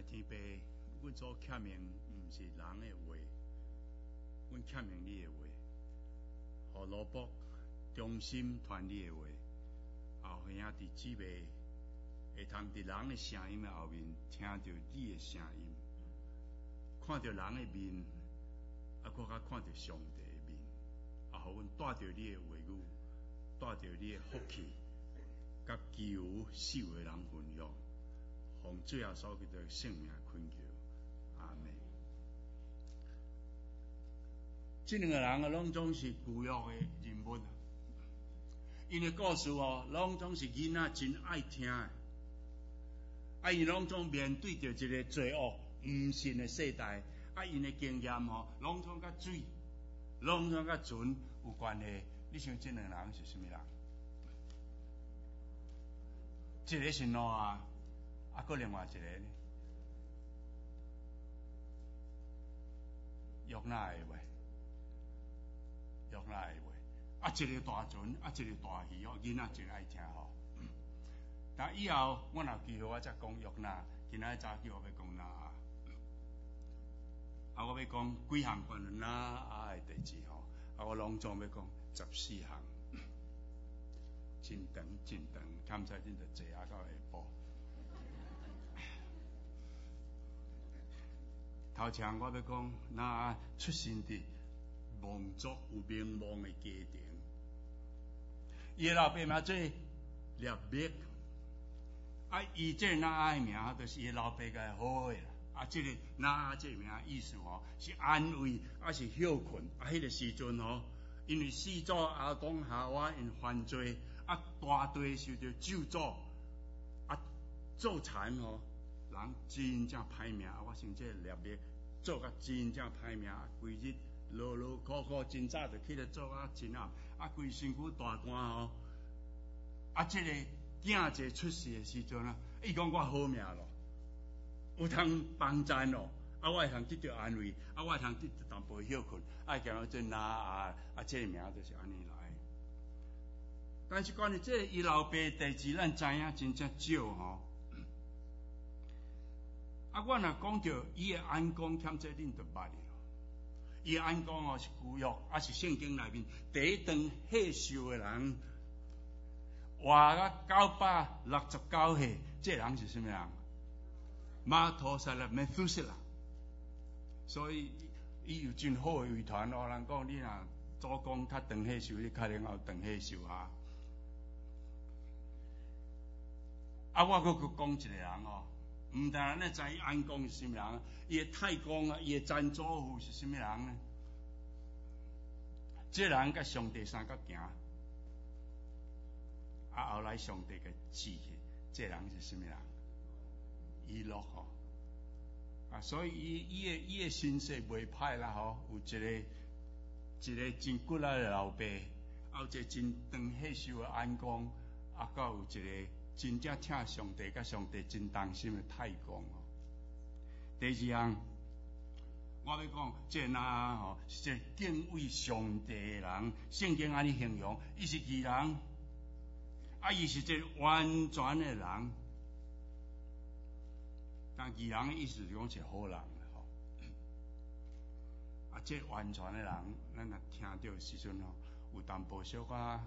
天父，阮所欠命毋是人的话，阮欠命你的话，互罗卜忠心传你的话，后兄弟姊妹会通伫人的声音的后面听到你的声音，看到人的面，搁较看到上帝的面，互阮带着你的话语，带着你的福气，甲其余四位人分享。奉最后所叫做性命恳求，阿门。这两个人拢总是旧约的人物，因的故事拢总是囡仔真爱听的。因拢总面对着一个罪恶唔信的世代，因的经验拢总甲水，拢总甲船有关系。你想这两个人是什么人？一个是挪亚。搁另外一个呢？约拿的话，约拿的话，一个大船，一个大鱼囡仔真爱听但以后我有机会我才讲约拿，今仔早起我要讲拿亚，我要讲几项关于拿亚的代志我拢总要讲14项，真长真长，看在恁就坐到下晡。头前我要讲，那出生伫蒙族有名望的家庭，伊老爸名做列密，伊这那的名就是伊老爸个好的啦。这个那这名意思是安慰，是休困。迄个时阵因为始祖亚当夏娃因犯罪，大地受到咒诅，做残人真正歹命，我想这列密做甲真正歹命，规日劳劳苦苦，真早就起来做真暗，规身躯大汗这个囝这出世的时阵伊讲我好命咯，有通帮赞咯，我会通得到安慰，我会通得到淡薄休困，叫我做拿这个名就是安尼来。但是关于这个伊老爸代志，咱知影真正少我若讲到伊的安公，欠这恁就捌了。伊的安公是旧约，是圣经内面第一顿贺寿的人，活到969岁，这人是什么人？马土撒拉 Methuselah。所以伊有真好的遗传人讲你若祖公较长贺寿，你较能够长贺寿我搁讲一个人唔但咱知安公是什么人，伊的太公伊的曾祖父是什么人呢？这人甲上帝三角行，后来上帝给弃去，这人是什么人？以诺所以伊的身世袂歹啦有一个真骨力的老爸，有一个真长寿寿的安公，还有一个真正听上帝，甲上帝真担心的太公第二项，我要讲这那是一个敬畏上帝的人。圣经安尼形容，伊是义人，伊是一个完全的人。但义人的意思是讲是好人这完全的人，咱若听到的时阵有淡薄小可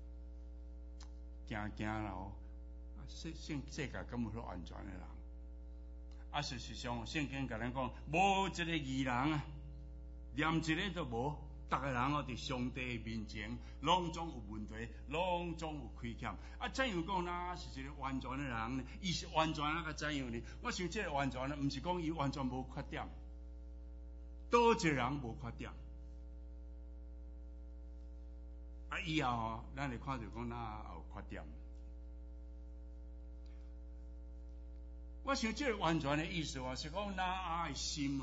惊啦世界根本是完全的人事实上圣经甲咱讲无一个义人连一个都无，逐个人伫上帝面前拢总有问题，拢总有亏欠怎样讲呢？是一个完全的人呢？伊是完全怎样呢？我想这个完全呢，毋是讲伊完全无缺点，倒一个人无缺点以后咱会看到讲哪有缺点。我想这个完全的意思是讲拿的心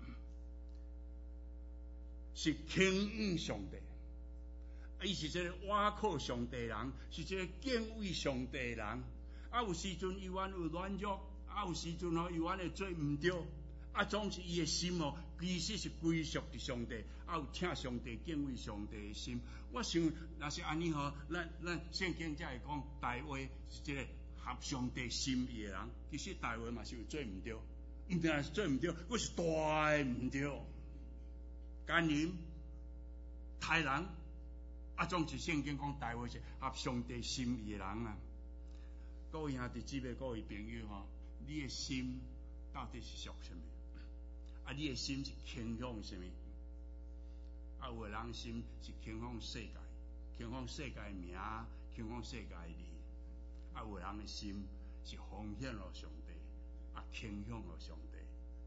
是轻仰上帝，伊是一个倚靠上帝的人，是一个敬畏上帝的人有时阵伊有软弱有时阵伊会做毋对总是伊的心其实是归属伫上帝有听上帝敬畏上帝的心。我想若是安尼咱圣经才会讲大卫是一个合上帝心意的人，其实大卫嘛是有做毋对毋定是做毋对，我是大毋对。奸淫、杀人，总是圣经讲大话是合上帝心意的人啊。各位兄弟姊妹、各位朋友吼，你的心到底是属什么？你的心是倾向什么？有的人心是倾向世界，倾向世界的名，倾向世界的利。有的人的心是奉献了上帝，倾向了上帝。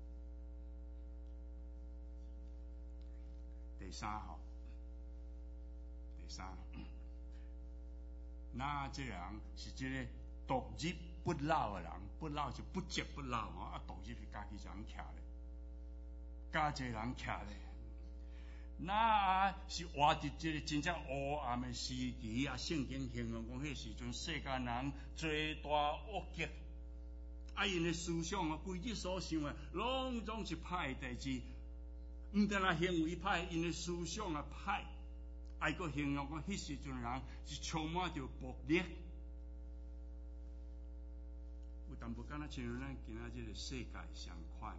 第三，那这人是这个独日不老的人，不老就不折不老独日是家己一人徛咧，家一人徛咧。那是活伫这个真正黑暗的时期圣经形容讲，迄时阵世间人最大恶极，因的思想规日所想的，拢总是歹的代志。毋但行为歹，因的思想歹。佫形容讲，迄时阵人是充满着暴力。有淡薄敢若像咱今仔日个世界相款。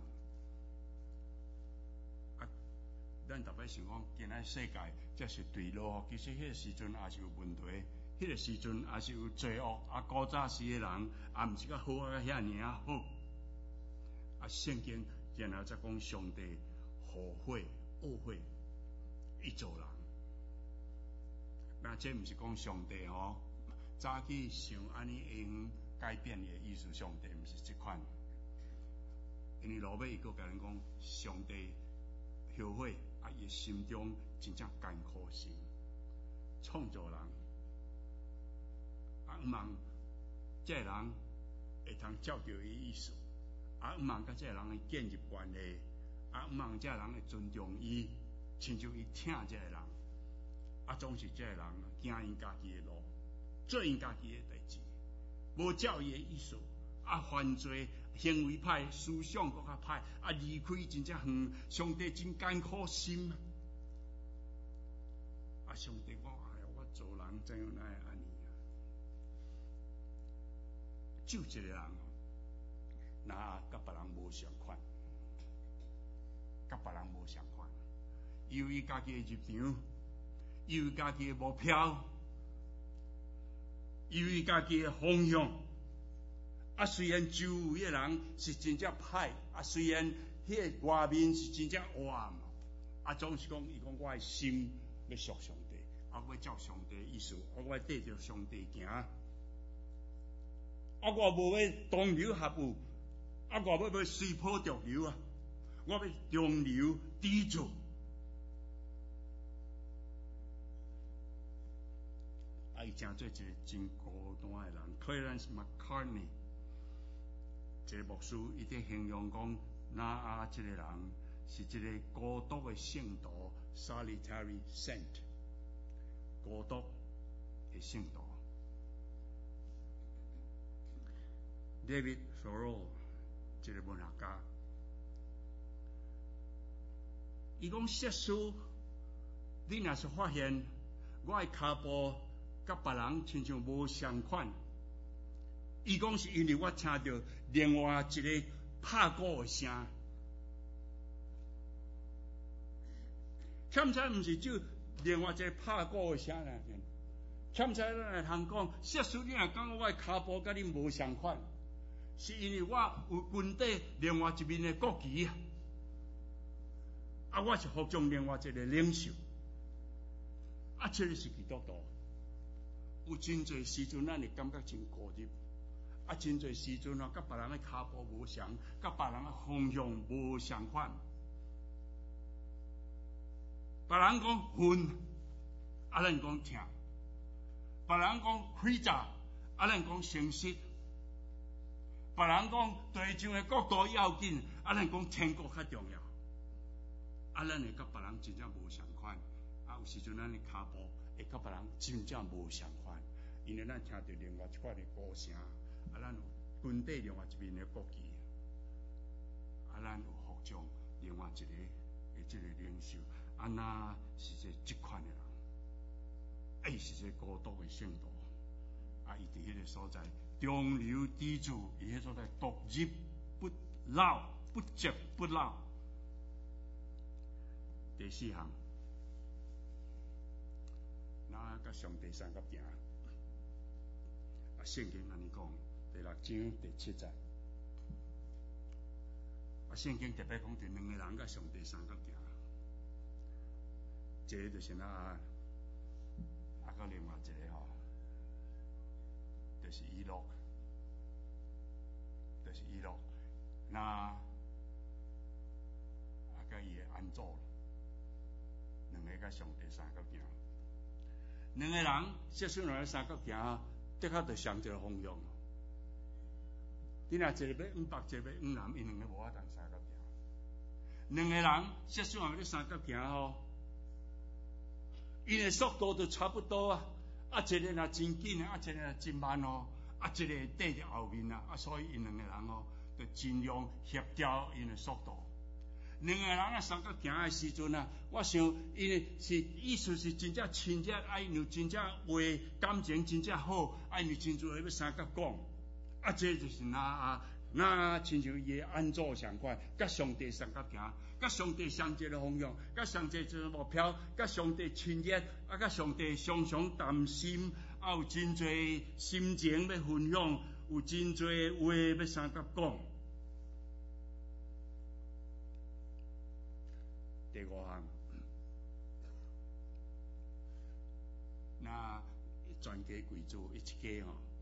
咱逐摆想讲，今仔世界才是对路，其实迄个时阵也是有问题，迄个时阵也是有罪恶。古早时的人毋是甲好遐尔好。圣经然后才讲上帝后悔、恶悔，伊做人。这毋是讲上帝早起想安尼用改变伊的意思，上帝毋是这款。因为落尾伊佫甲咱讲，上帝后悔。伊心中真正艰苦心，创造人毋望这个人会通照着伊意思，毋望甲这个人会建立关系，毋望这个人会尊重伊，亲像伊疼这个人，总是这个人行因家己的路，做因家己的代志，无照伊的意思，犯罪。行为歹，思想佫较歹，离开真正远，上帝真艰苦心。上帝讲，我做人怎样会安尼就一个人，那甲别人无相款，伊有伊家己的立场，伊有伊家己的目标，伊有伊家己的方向。虽然周围的人是真正歹，虽然迄个外面是真正黑暗，总是讲伊讲我的心要属上帝，我要照上帝的意思，我要跟着上帝行，我无要同流合污，我要随波逐流我要中流砥柱。伊真做一个真孤单的人 ，Clarence McCartney。这个牧师伊在形容讲，这个人是一个孤独的圣徒 （solitary saint）， 孤独的圣徒。David Thoreau 一个文学家，伊讲：设施，你若是发现我的脚步甲别人亲像无相款。伊讲是因为我听到另外一个拍鼓的声，欠彩毋是就另外一个拍鼓的声啦，欠彩咱来通讲，设使你若讲我的脚步甲你无相款，是因为我有军队另外一面的国旗我是服从另外一个领袖，这个是基督徒。有真侪时阵，咱会感觉真孤立。真侪时阵甲别人的脚步无相，甲别人的方向无相款。别人讲昏，咱讲听；别人讲开闸，咱讲诚实；别人讲地上的国度要紧，咱讲天国较重要。咱会甲别人真正无相款。有时阵咱的脚步会甲别人真正无相款，因为咱听到另外一款的歌声。咱有军队另外一面的国旗，咱有服从另外一个的这个领袖，那是一个这款的人，是一个孤独的圣徒，伊伫迄个所在中流砥柱，伊迄所在独日不老不不折不挠。第四项，咱甲上帝三角行。圣经安尼讲，第6章第7节。圣经特别讲，就两个人甲上帝三角行。一个就是个另外一个就是以诺，那甲伊的安祖，两个甲上帝三角行。两个人接受两个三角行，的确就相一个方向。你若一个要往北，一个要往南，因两个无法通三角行。两个人接受两个三角行因的速度都差不多一个若真紧一个若真慢一个会缀伫后面所以因两个人就尽量协调因的速度。两个人三角行的时阵我想因是意思是真正亲热，因为真正话感情真正好，因为真侪要三角讲这就是亲像伊的安祖相款，甲上帝三角行，甲上帝相一个方向，甲上帝一个目标，甲上帝亲热，甲上帝常常担心，有真侪心情要分享，有真侪话要三角讲。第5项，那全家贵族一家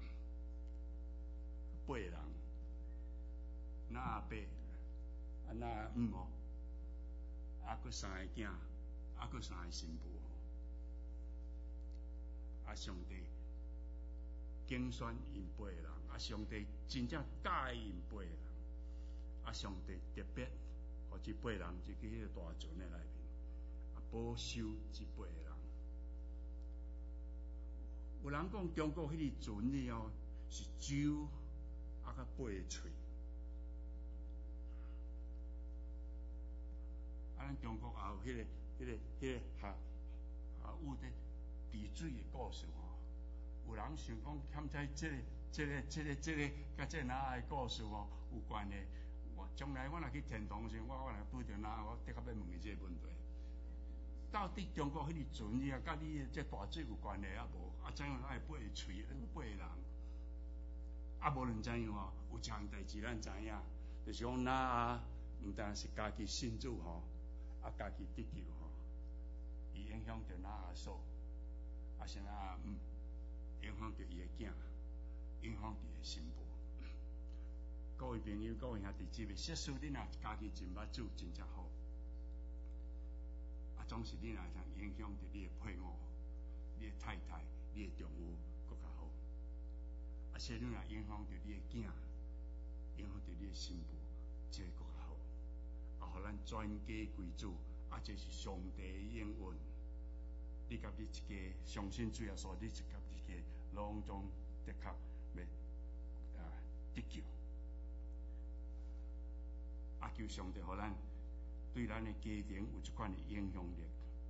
8个人，那阿伯，那阿姆佫3个囝，佫3个新妇上帝拣选因8个人，上帝真正喜因8个人，上帝特别互这8个人就去迄个大船的内面，保守这8个人。有人讲中国迄个船里是舟甲8个喙，咱中国也有迄个有的治水的故事有人想讲欠在这个甲这哪的故事有关系。将来我若去天堂时，我若拄着我的确要问伊这个问题：到底中国迄个船甲你这大水有关系无？怎样会8个喙，8个人？无论怎样有一项代志咱知影，就是讲毋但是家己信主家己得救伊影响着阿嫂，是阿姆，影响着伊的囝，影响着伊的新妇。各位朋友，各位兄弟姊妹，设使你若家己真捌主，真正好，总是你若会通影响着你的配偶、你的太太、你的丈夫，更较好。且你若影响着你的囝，影响着你的新妇，这个更较好。互咱全家归主，这是上帝的应允。你甲你一家相信主耶稣，你甲一家拢总的确要得救。求上帝互咱对咱的家庭有这款的影响力。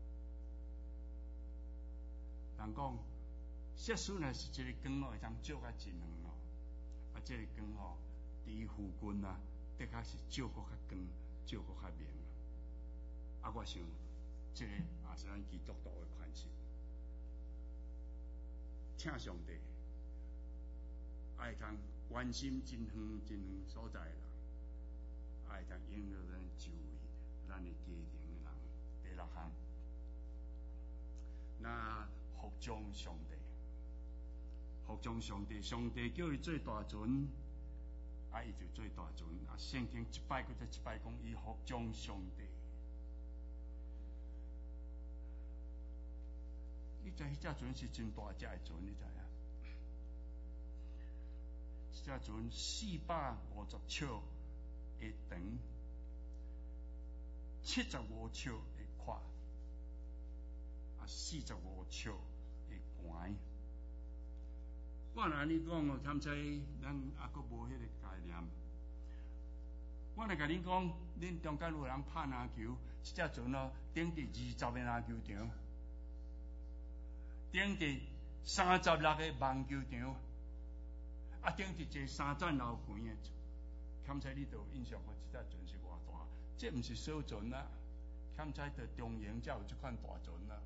人讲，设使若是一个光会当照甲真远这个光伫附近的确是照搁较光，照搁较明我想这个也是咱基督徒的款式。请上帝会通关心真远所在的人。会通引导咱周围咱的家庭的人。第6项，那服从上帝，服从上帝，上帝叫伊做大船，伊就做大船。圣经一摆再一摆讲，伊服从上帝。你知迄只船是真大只的船，你知影？这只船450尺的长，75尺的宽，45尺的宽。我若安尼讲参在咱佫无迄个概念。我来甲恁讲，恁中间有人拍篮球，这只船顶伫20个篮球场，顶伫36个网球场，顶伫一个3层楼高的欠猜你就有印象，我即只船是偌大？这毋是小船啊，欠猜着中型才有即款大船啊。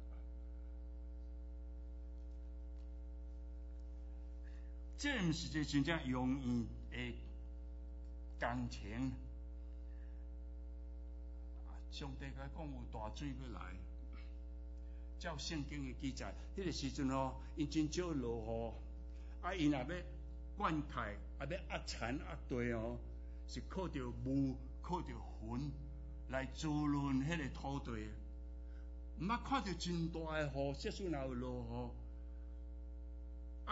这毋是一个真正容易的工程。上帝甲讲有大水要来，照圣经的记载，迄个时阵哦，因真少落雨，因若要灌溉，要压田压地哦，是靠着雾、靠着云来滋润迄个土地。毋捌看到真大的雨，即使若有落雨，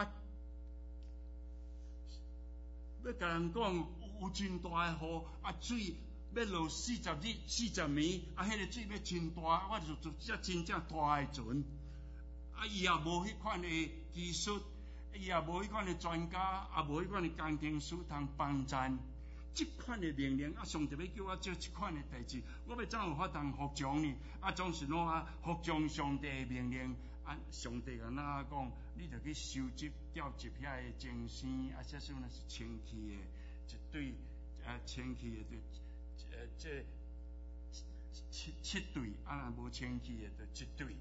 要甲人讲有真大的雨，水要落40日、40年，迄个水要真大，我就做只真正大的船。伊也无迄款的技术，伊也无迄款的专家，也无迄款的工程师通帮衬。即款的命令，上帝要叫我做即款的代志，我要怎有法通服从呢？总是服从上帝的命令。上帝甲咱讲，你着去收集、调集遐个精星，即种若是清气的一对，清气的这七对，若无清气的就一对。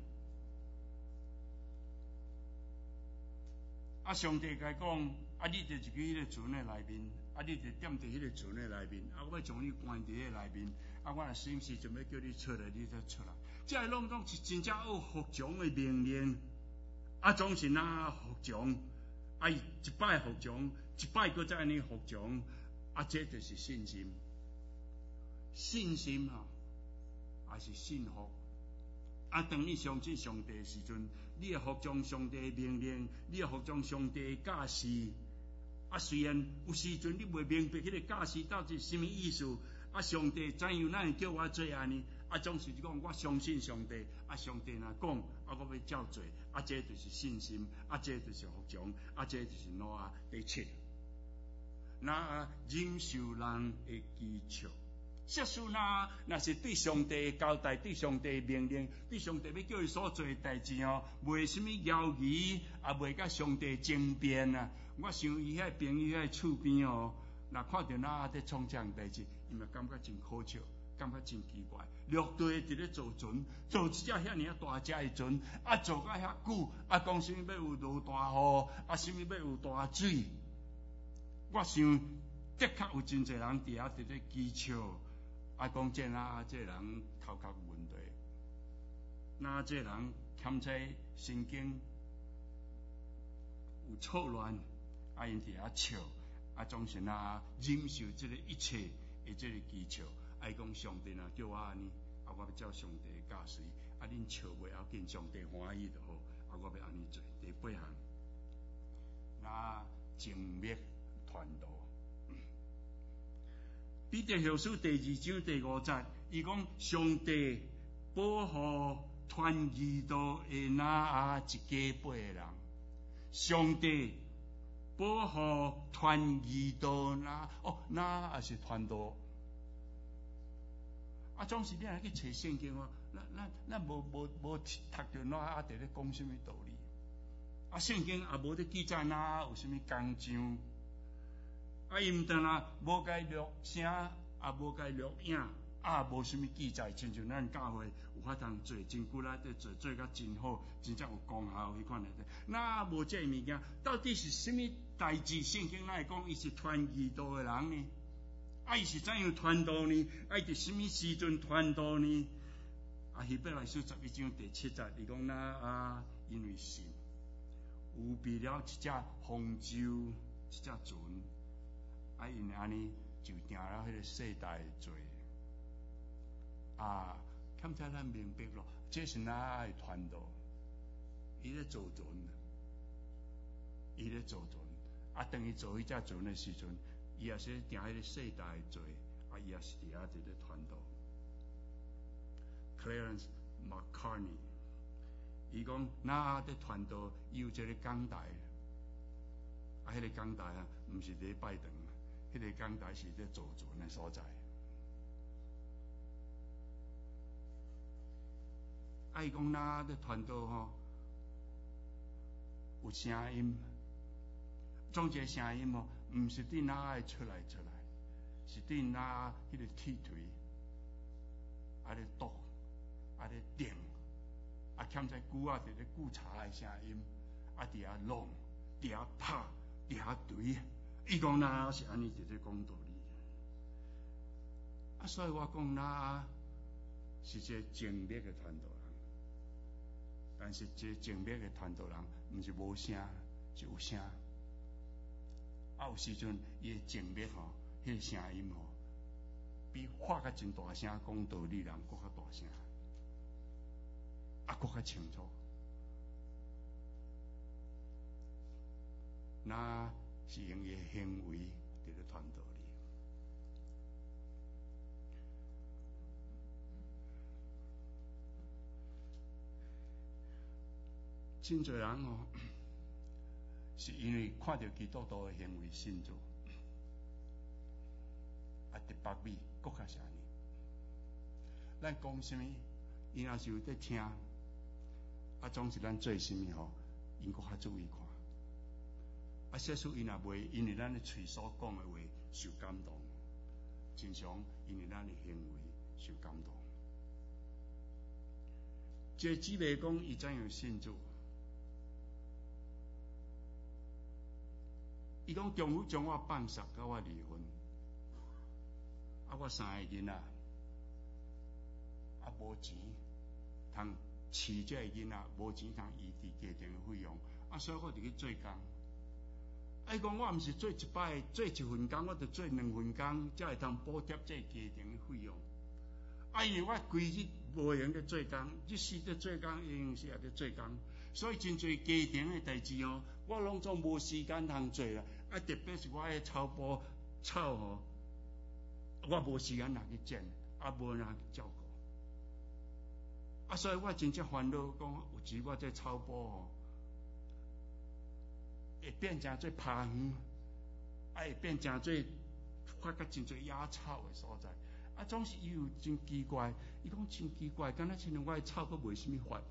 上帝甲讲，你着入去迄个船的内面，你着踮伫迄个船的内面，我要将你关伫迄内面，我若什么时阵要叫你出来，你才出来。这拢是真正有服从的命令，总是服从，一摆服从，一摆搁再安尼服从，这就是信心。信心也是信服。当你相信上帝的时阵，你会服从上帝的命令，你会服从上帝的教示。虽然有时阵你未明白迄个教示到底是什么意思，上帝怎样咱会叫我做安尼？总是讲我相信上帝，上帝若讲，我要照做，这就是信心，这就是服从，这就是第七，忍受人的讥笑。即使若是对上帝的交代、对上帝的命令、对上帝要叫伊所做的代志袂什么犹豫，也袂甲上帝争辩啊。我想伊遐朋友遐厝边若看到在创这样代志，伊嘛感觉真可笑，感觉真奇怪。陆地伫咧造船，造一只遐尔大只的船，做到遐久，讲什么要有落大雨，什么要有大水。我想的确有真侪人伫遐伫咧讥笑。讲这人头壳有问题，这人欠在神经有错乱，因伫遐笑，总是忍受这个一切的这个讥笑。讲上帝叫我安尼，我要照上帝的教示，恁笑袂要紧，上帝欢喜就好，我要安尼做。第八项，静默传道。彼得后书第2章第5节，伊讲上帝保护传义道的一家8个人，上帝保护传义道也是传道。总是你若去找圣经咱无读着伫咧讲什么道理？圣经也无咧记载有什么工匠。伊毋但无该录声，也无该录影，无什么记载，亲像咱教会有法通做真久啦，做甲真好，真正有功效迄款的。无这物件，到底是什么代志？圣经会讲伊是传义道的人呢？伊是怎样传道呢？伊伫什么时阵传道呢？希伯来书11章第7节，伊讲因为神有备了一只方舟，一只船。因安尼就定了迄个世代的罪。欠在咱明白咯，这是的传道。伊咧造船，当伊做迄只船的时阵，伊也是定迄个世代的罪，伊也是伫遐伫咧传道。Clarence McCartney， 伊讲在传道，伊有一个讲台，迄个讲台毋是伫拜堂。迄个讲台是咧造船的所在。伊讲咧传道有声音，总一个声音毋是伫会出来。 是对那迄个铁腿，咧剁，咧顶，欠在鼓伫咧鼓茶的声音，伫遐弄，伫遐拍，伫遐捶。伊讲那是安尼伫咧讲道理。所以我讲那是一个精密的传道人，但是这精密的传道人，毋是无声，是有声。有时阵伊的精密迄个声音比发较真大声讲道理人搁较大声，搁较清楚。那是用伊的行为伫咧传道理。真侪人是因为看到基督徒的行为信主，伫北美搁较是安尼。咱讲什么，伊若是有在听，总是咱做什么因搁较注意看。些数伊若袂因为咱的嘴所讲的话受感动，经常因为咱的行为受感动。这姊妹讲伊怎样信主？伊讲丈夫将我放杀，甲我离婚，我3个囡仔，无钱，通饲这个囡仔，无钱通医治家庭的费用，所以我就去做工。伊讲我毋是做一摆，做一份工，我就做2份工，才会通补贴这个家庭的费用。因为我规日无闲咧做工，日时咧做工，闲时也咧做工，所以真侪家庭的代志我拢总无时间通做啦。特别是我迄草埔草我无时间拿去剪，无人去照顾。所以我真正烦恼，讲有时我这草埔会变成做爬园，会变成做发觉真侪野草的所在。总是伊有真奇怪，伊讲真奇怪，敢若亲像我的草阁无啥物发，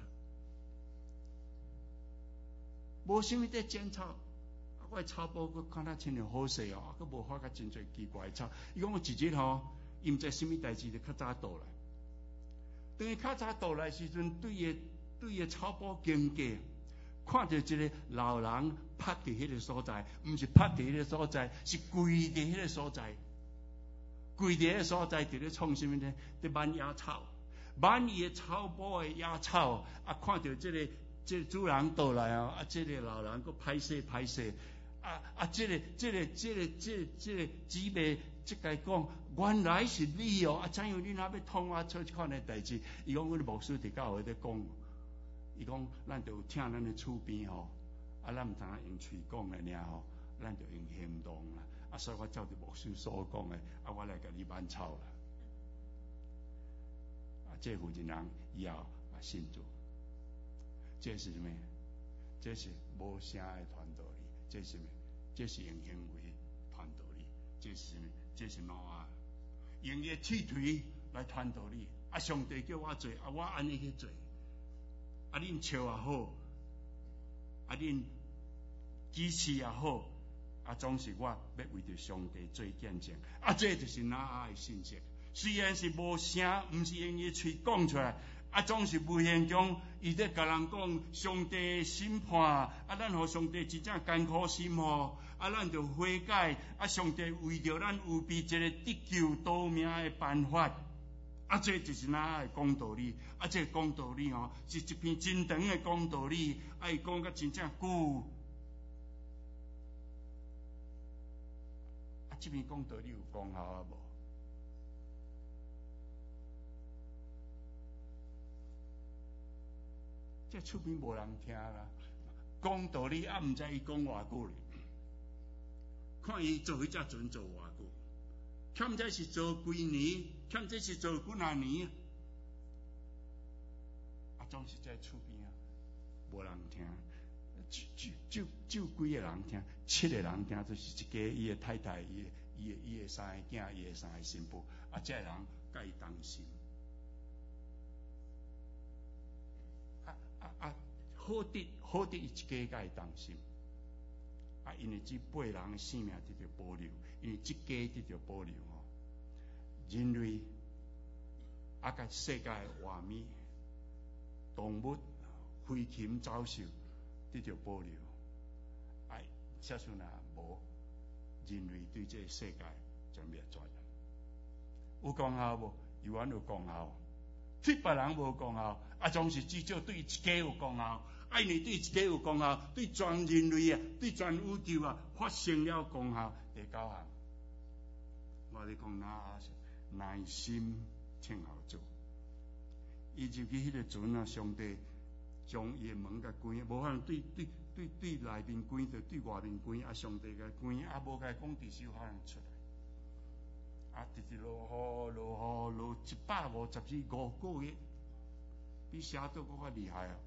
无啥物在剪草。我的草埔阁看若亲像好势阁无发觉真侪奇怪的草。伊讲有一日伊毋知啥物代志，就较早倒来。等于较早倒来时阵，对伊草埔经过，看到一个老人趴伫迄个所在，毋是趴伫迄个所在，是跪伫迄个所在。跪伫迄个所在，伫咧创啥物呢？伫挽野草，挽伊的草埔的野草。看到这个主人倒来这个老人佫歹势。这个姊妹即个讲，原来是你怎样你若要通我做即款的代志？伊讲，阮牧师伫教会咧讲，伊讲咱就有听咱的厝边咱毋知影用嘴讲的尔咱就用行动啦。所以我照着牧师所讲的，我来甲你挽草啦。这负责人以后信主，这是什么？这是无声的传道理。这是什么？这是用行为传道理。这是什么？这是挪亚用伊的铁腿来传道理。上帝叫我做，我安尼去做。恁笑也好，恁支持也好。总是我要为着上帝做见证。这就是挪亚的信息。虽然是无声，毋是用伊嘴讲出来，总是无形中，伊在甲人讲上帝的审判。咱互上帝真正艰苦心咱就悔改。上帝为着咱有备一个得救逃命的办法。这就是挪亚的讲道理。这个讲道理是一篇真长的讲道理，伊讲甲真正久。这篇讲道理有功效无？这厝边无人听啦。讲道理毋知伊讲偌久咧，看伊做迄只阵做偌久，欠这是做几年，欠这是做几若年。总是在厝边无人听。就几个人听，7个人听，就是一家伊的太太，伊的3个囝，伊的3个媳妇，这个人甲伊同心。好得伊一家甲伊同心。因为这8人的性命得到保留，因为这家得到保留人类啊，甲世界的画面、动物、飞禽走兽得到保留。假使若无，人类对这个世界就灭绝了。有功效无？有缘有功效，对别人无功效，总是至少对一家有功效。因为对一家有功效，对全人类啊，对全宇宙啊，发生了功效。第9项，我咧讲耐心听候做。伊入去迄个阵啊，上帝将伊的门甲关，无可能对内面关，就对外面关。上帝甲关，无甲讲伫时可能出来。直直落152、5个月，比写作搁较厉害啊！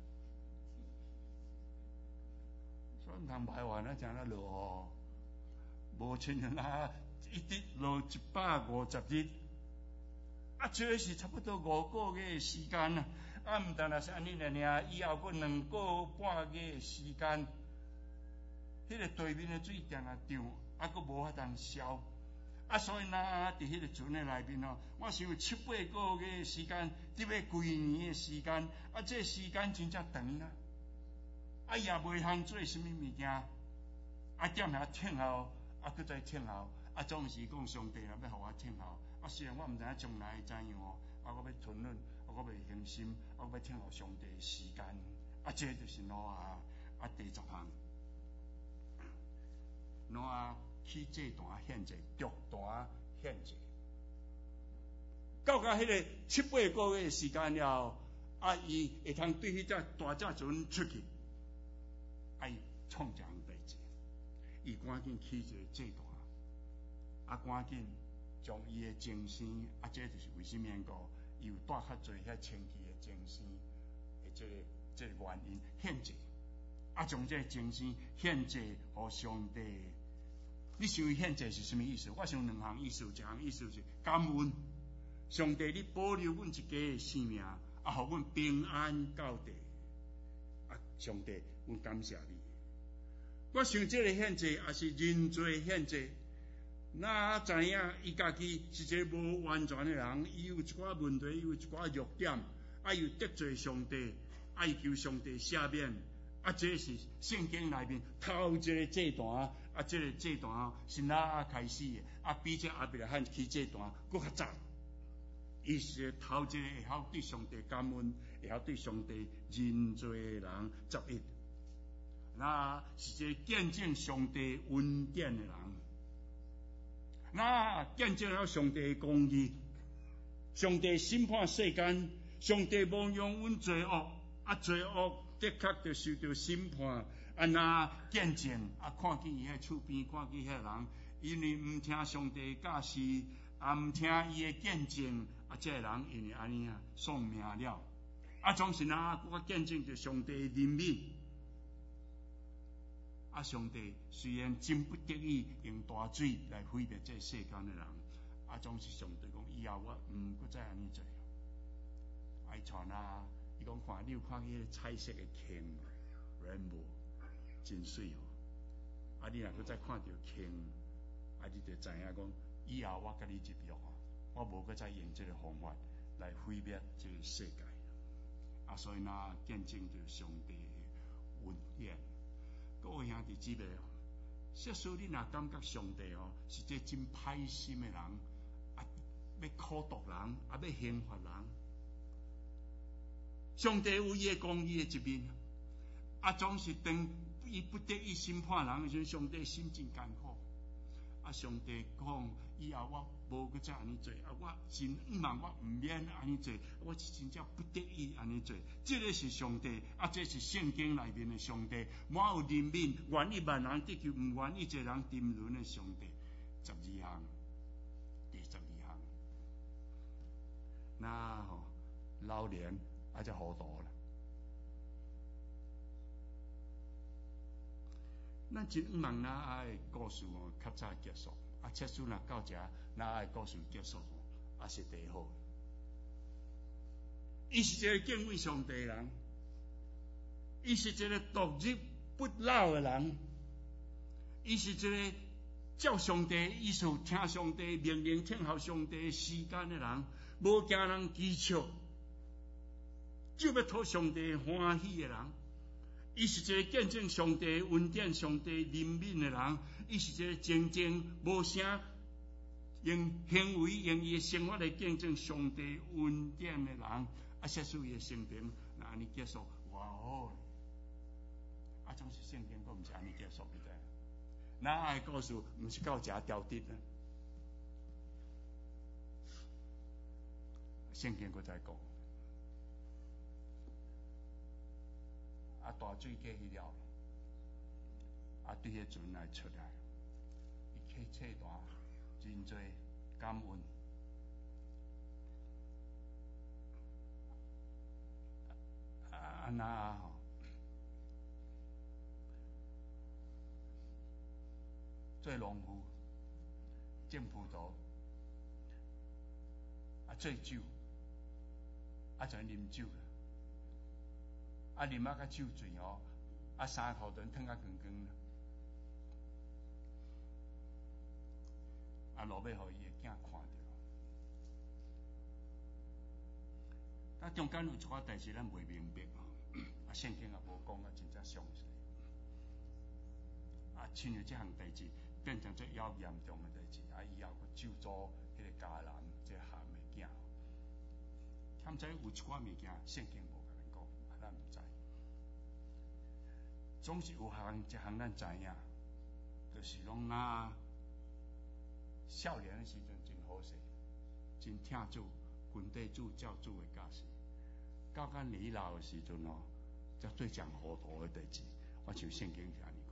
所以毋通排完怎样落雨，无亲像一直落150日。这是差不多5个月的时间啊！毋但若是安尼尔，以后搁2个半月的时间，迄个地面的水定涨，搁无法通消。所以伫迄个阵的内面我想7、8个月的时间，得要规年的时间，这时间真正长啊！也袂通做什么物件，踮遐听候，搁再听候，总是讲上帝要互我听候。虽然我毋知影将来会怎样我要吞忍，我要恒心，我要听候上帝的时间。这就是挪亚第10项。挪亚起祭坛献祭，烛坛献祭，到迄个7、8个月的时间了后，伊会通对迄只大只船出去，伊创一项代志，伊赶紧起一个祭坛，赶紧将伊的精神，这就是为什么伊有带较侪遐清气的精神的这个原因献祭，将这个精神献祭给上帝。你想献祭是什么意思？我想2项意思，一项意思是感恩，上帝你保留阮一家的性命，互阮平安到底。上帝，阮感谢你。我想这个献祭也是人罪献祭。那知影伊家己是一个无完全的人，伊有一寡问题，伊有一寡弱点，又得罪上帝，伊求上帝赦免。这是圣经内面头一个祭坛，这个祭坛是哪开始的？比这亚伯拉罕起祭坛搁较早。伊是头一个会晓对上帝感恩，会晓对上帝认罪的人，11。那是一个见证上帝恩典的人。那见证了上帝的公义，上帝审判世间，上帝无用阮罪恶，罪恶的确就受到审判。那见证看见伊遐厝边，看见遐人，因为毋听上帝的教示，毋听伊的见证，这个人因为安尼丧命了。总是我见证着上帝的怜悯。上帝虽然真不得已用大水来毁灭这世间的人，总是上帝讲以后我毋搁再安尼做。伊传伊讲看，你有看见迄个彩色的星 rainbow， 真水你若搁再看到星，你就知影讲以后我甲你入约，我无搁再用这个方法来毁灭这个世界。所以见证着上帝的恩典。各位兄弟姊妹，假使你若感觉上帝是一个真歹心的人，要苦毒人，要刑罚人，上帝有伊的公义的一面，总是当伊不得已审判人的时候，上帝心真艰苦。上帝讲以后我无搁再安尼做，我真望我毋免安尼做，我是真正不得已安尼做。这个是上帝，这是圣经内面的上帝，满有怜悯，愿意万人得救，毋愿意一个人沉沦的上帝。12项，第12项，老年才糊涂啦。咱真望的故事较早结束，切使若到这，的故事结束是第好。伊是一个敬畏上帝的人，伊是一个度日不老的人，伊是一个照上帝意思听上帝命令听候上帝时间的人，无惊人讥笑，就要讨上帝欢喜的人。伊是一个见证上帝恩典、上帝怜悯的人，伊是一个真正无声用行为、用伊的生活来见证上帝恩典的人。啊，写出伊的生平，那安尼结束，哇好！啊，总是圣经，佫毋是安尼结束，你知？咱爱故事，毋是到遮调直啊。圣经佫再讲，啊，大水过去了，啊，对迄船来出来，伊起册大，真多感恩。啊那吼，做农夫，种葡萄，啊做酒，啊就啉酒啦，啊啉啊甲酒醉哦，啊3头顿烫啊光光啦，啊落尾互伊的囝看到。但中间有一寡代志咱袂明白哦，啊圣经也无讲啊真正详细，啊亲像这项代志变成最要严重的代志，啊以后佫咒诅迄个迦南这含的囝，他们知有一寡物件圣经无甲咱讲，啊咱毋知，总是有一项咱知影，就是讲少年的时阵真好势，真听主。军队主、教主的教示，到咱年老的时阵哦，才最讲糊涂的代志。我像圣经是安尼讲，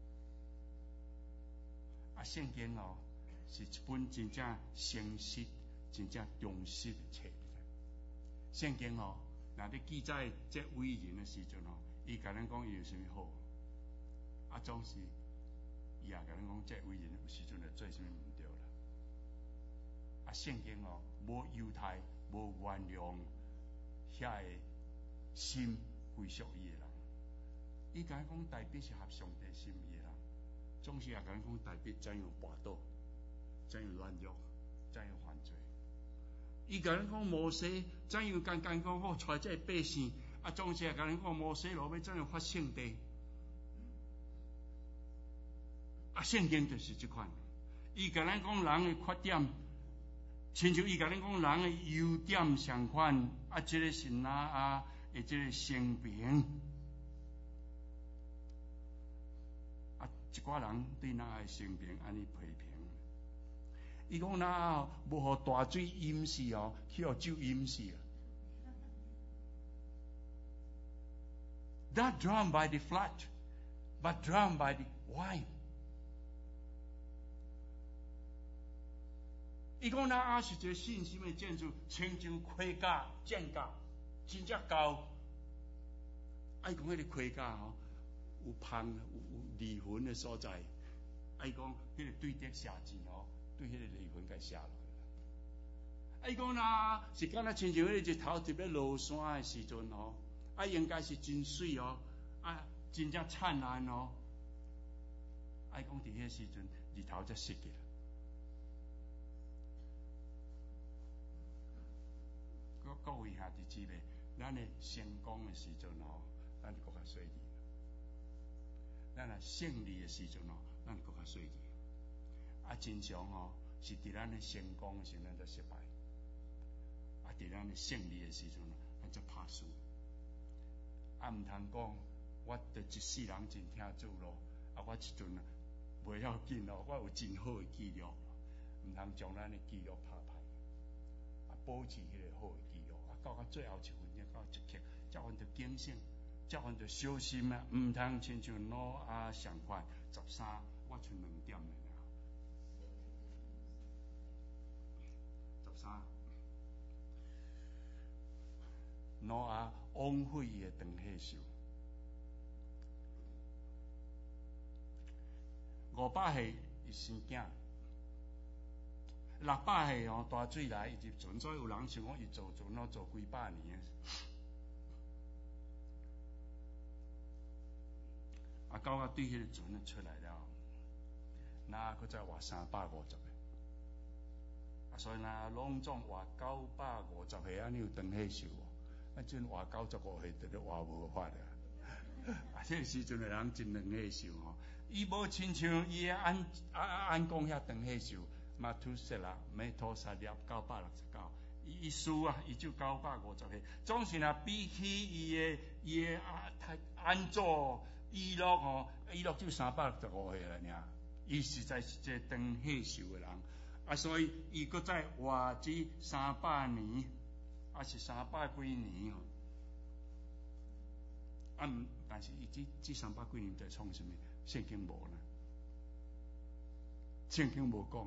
啊，圣经哦是一本真正诚实、真正忠实的册。圣经哦，若咧记载这伟人的时阵哦，伊甲咱讲伊有啥物好，啊，总是伊也甲咱讲这伟人有时阵就做啥物毋对啦。啊，圣经哦，无犹太，无原谅遐个心归属伊的人。伊甲咱讲大笔是合上帝心意的人，总是也甲咱讲大笔怎样跋倒，怎样软弱，怎样犯罪。伊甲咱讲摩西怎样刚刚讲好带这百姓，啊，总是也甲咱讲摩西落尾怎样发圣地。啊，圣经就是这款，伊甲咱讲人的缺点。亲像伊甲咱讲人的优点相款，啊，这个是的这个生平，啊，一寡人对的生平安尼批评。伊讲无互大水淹死哦，去互酒淹死啊。Not drowned by the flood, but drowned by the wine. 伊讲是一个信心的建筑，亲像盔甲、剑甲，真正高。伊讲迄个盔甲吼，有芳有离魂的所在。伊讲迄个对敌射箭吼，对迄个离魂甲射落去。伊讲是敢若亲像迄个日头伫咧落山的时阵吼，应该是真水哦，真正灿烂哦。伊讲伫迄时阵日头才熄去啦。各位兄弟姊妹，咱的成功的时阵哦，咱就更加顺利；咱的胜利的时阵哦，咱就更加顺利。啊，真常哦，是伫咱的成功的时阵，咱才失败；啊，伫咱的胜利的时阵，咱才拍输。啊，毋通讲，我着一世人真听主咯，啊，我即阵袂要紧咯，我有真好的记录，毋通将咱的记录拍歹。保持迄个好的记录，到最后一分钟，到一刻，才阮着警醒，才阮着小心啊！毋通亲像挪亚相款13，我剩2点了。13，挪亚枉费伊的长岁数，500岁伊生囝。600岁哦，大水来伊入船，所以有人想讲伊坐船哦，坐几百年。到对迄个船出来了， 那佫再活350个，所以那拢总活950岁，安尼有长寿寿哦。阵活95岁，就活无法了。这个时阵的人真长寿寿吼，伊无亲像伊安公遐长寿寿，马土色啦、美土撒粒969，伊输啊，伊就950岁，总是若比起伊的安祖伊洛吼，伊洛就365岁了尔，伊实在是一个长寿寿的人所以伊佫再活这300年，是300几年但是伊这300几年在创什么？圣经无啦，圣经无讲。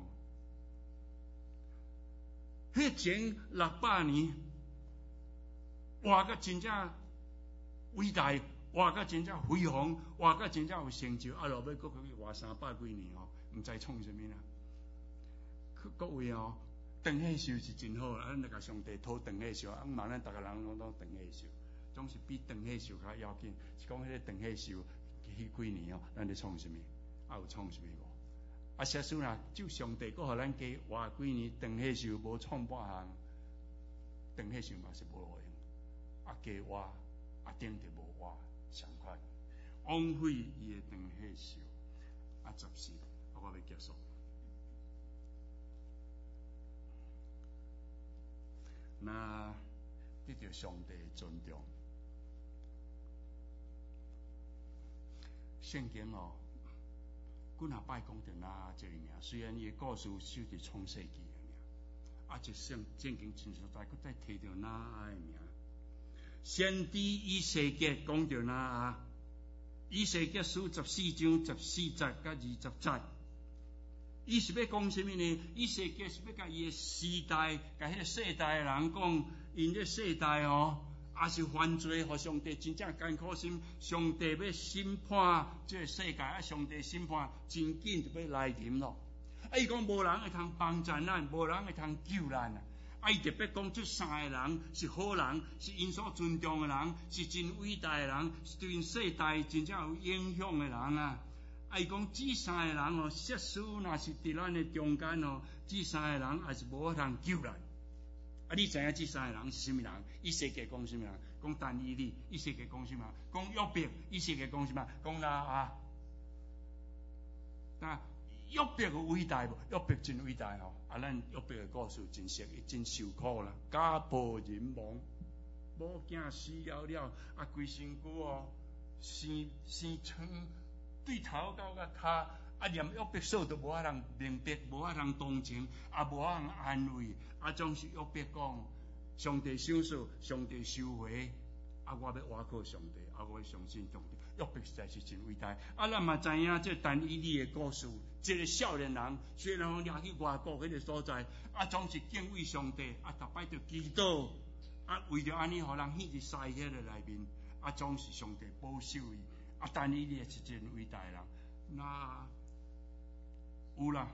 迄前600年，活个真正伟大，活个真正辉煌，活个真正有成就，落尾佫去活300几年毋知创什么啦。各位长寿寿是真好，咱来甲上帝讨长寿寿，嘛咱逐个人拢长寿寿。总是比长寿寿较要紧，是讲迄个长寿寿迄几年咱咧创什么？有创什么无？实际上就上帝佫互咱加活几年长寿寿，无创半项，长寿寿嘛是无路用。加活顶就无活，相款枉费伊的长寿寿。14，我要结束。那得到上帝尊重。圣经几若摆讲着那这个名，虽然伊的故事收伫创世纪尔，就圣经真实在佫再提着那的名。先知以西结讲着那，以西结书14章14节甲20节，伊是要讲什么呢？以西结是要甲伊的时代，甲迄个世代的人讲，因这世代也是犯罪，互上帝真正艰苦心，上帝要审判这个世界，上帝审判真紧就要来临咯。伊讲无人会通帮助咱，无人会通救咱伊特别讲这3个人是好人，是因所尊重的人，是真伟大的人，是对因世代真正有影响的人伊讲这3个人设施若是伫咱的中间这3个人也是无法通救咱。你知影这3个人是什么人？以西结讲什么人？讲但以理。以西结讲什么？讲约伯。以西结讲什么？讲那约伯有伟大无？约伯真伟大咱约伯的故事真熟，真受苦啦，家破人亡，某囝死了，规身躯生疮，对头到甲骹，连约伯所都无法通明白，无法通同情，无法通安慰，总是约伯讲，上帝赏赐，上帝收回，我要倚靠上帝，我要相信上帝。约伯实在是真伟大。咱嘛知影这但以理的故事，这个少年人虽然掠去外国迄个所在，总是敬畏上帝，逐摆就祈祷，为着安尼，互人陷入灾厄的内面，总是上帝保守伊。但以理是真伟大的人。那有啦，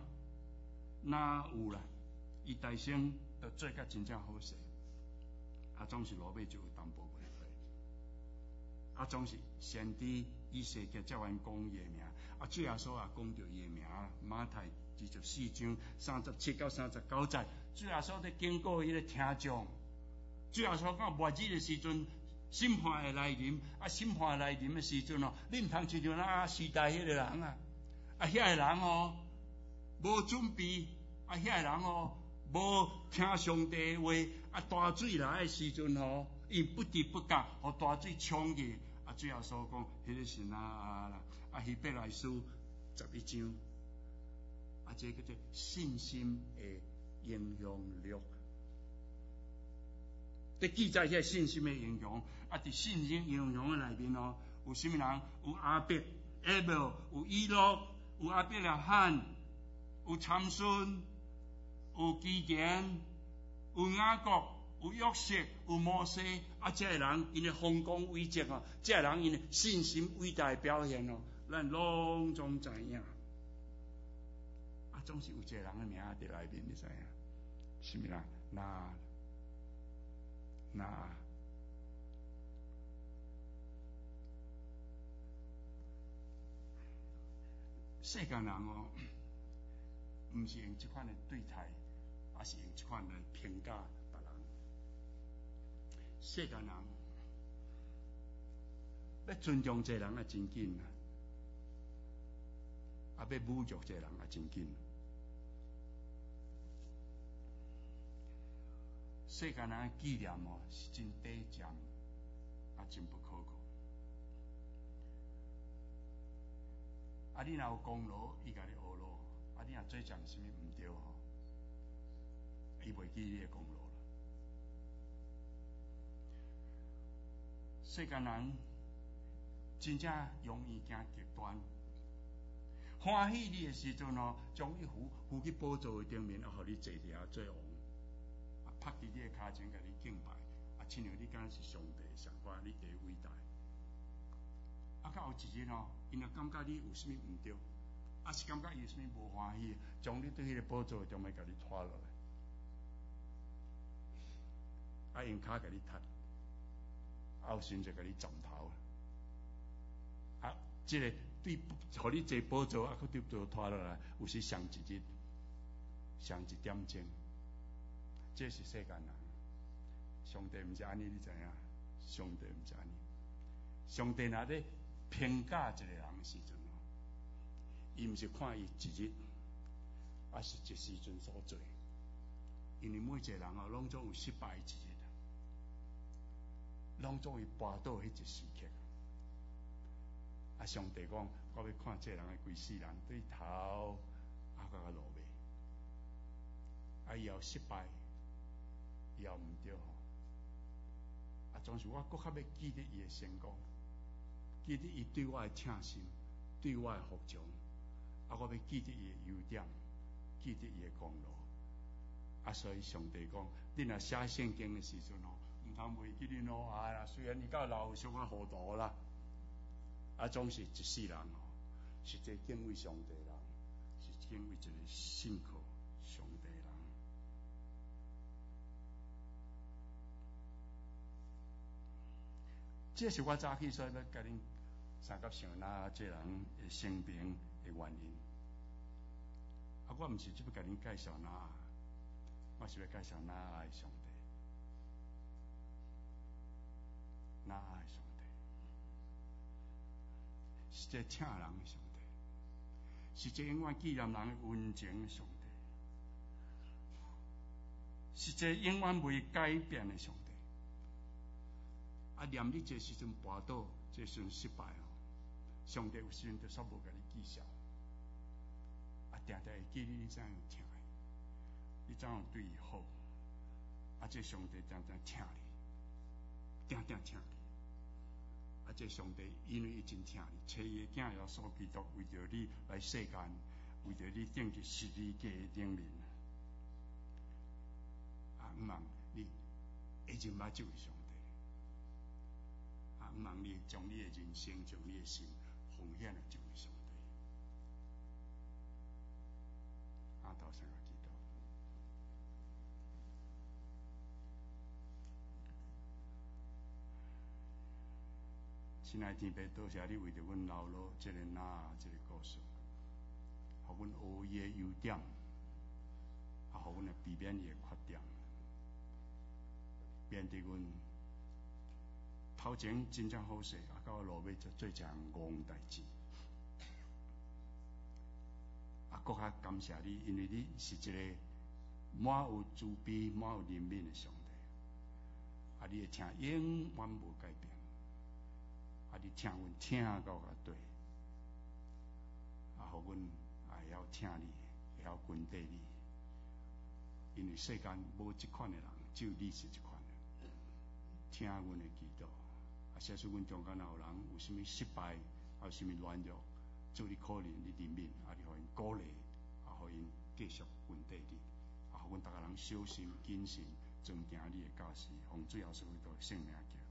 伊大声就做甲真正好势，总是落尾就有淡薄袂对，总是先知以西结才愿讲伊的名，最后所讲着伊的名，马太24章37到39节，最后所在警告迄个听众，最后所讲末日的时阵，审判会来临，审判来临的时阵你毋通亲像那时代迄个人遐个人无准备，遐个人无听上帝话，大水来的时阵伊不知不觉，互大水冲去，最后所讲，迄个是希伯来书11章，这叫做信心的影响力。在记载遐信心的影响，伫信心影响的内面有什么人？有亚伯、Abel， 有以诺，有亚伯拉罕，有参孙，有基甸，有雅各，有约瑟，有摩西。这个人因的丰功伟绩这个人因的信心伟大的表现咱拢总知影。总是有一个人的名伫内面，你知影？什么人？那世间人毋是用即款的对待，也是用即款来评价别人。世间人要尊重一个人也真紧啊，要侮辱一个人也真紧。世间人的纪念是真短暂，也真不可靠。你若有功劳，伊甲你学咯；你若做讲什么毋对伊袂记你的功劳了。世间人真正容易行极端，欢喜你的时阵将你扶去宝座的顶面，互你坐伫遐做王，拍伫你的脚前，甲你敬拜，亲像你敢是上帝上官，你第伟大。到有一日因若感觉你有啥物毋对，是感觉伊有啥物无欢喜，将你对迄个宝座中面甲你拖落来，用骹甲你踢，有时就甲你斩头。即个对，互你坐宝座，佮对宝座拖落来，有时上一日，上一点钟，这是世间人。上帝毋是安尼，你知影？上帝毋是安尼。上帝若咧评价一个人的时阵伊毋是看伊一日，是一时阵所做。因为每一个人拢总有失败一日，拢总会跋倒迄一时刻。上帝讲，我要看这人的规世人，对头甲落尾，伊后失败，伊后毋对总是我搁较要记得伊的成功，记得伊对我的称心，对我的服从，我要记得伊的优点，记得伊的功劳。所以上帝讲，你若写圣经的时阵毋通忘记你挪亚啦。虽然你到老有小可糊涂啦，总是一世人是一个敬畏上帝的人，是敬畏一个信靠上帝的人。这是我早起所要甲恁三甲想这人的生平的原因。我毋是只要甲恁介绍我是要介绍的上帝，的上帝是一个疼人的上帝，是一个永远纪念人的温情的上帝，是一个永远袂改变的上帝。念你这时阵跋倒，这时阵失败上帝有时阵就煞无甲你记笑，定定会记你怎样疼伊，你怎样对伊好，这上帝定定疼你，定定疼你，这上帝因为伊真疼你，找伊的囝耶稣基督为着你来世间，为着你钉伫十字架的顶面，毋望你会认捌这位上帝。毋望你将你的人生、将你的心奉献了这位上帝。头先个祈祷。亲爱的天父，多谢你为着阮老老这个这个故事，互阮学伊的优点，互阮避免伊的缺点，免得阮头前真正好势，到落尾就做一项戆代志。搁较感谢你，因为你是一个满有慈悲、满有怜悯的上帝。你的疼永远无改变。你疼阮疼到甲对，互阮会晓疼你，会晓跟缀你。因为世间无即款的人，只有你是即款的。听阮的祈祷。假使阮中间有人有啥物失败，有啥物软弱，做你可怜，你怜悯，你互因鼓励，互因继续跟缀你，互阮逐个人小心谨慎，遵行你的教示，奉主耶稣基督圣名祈。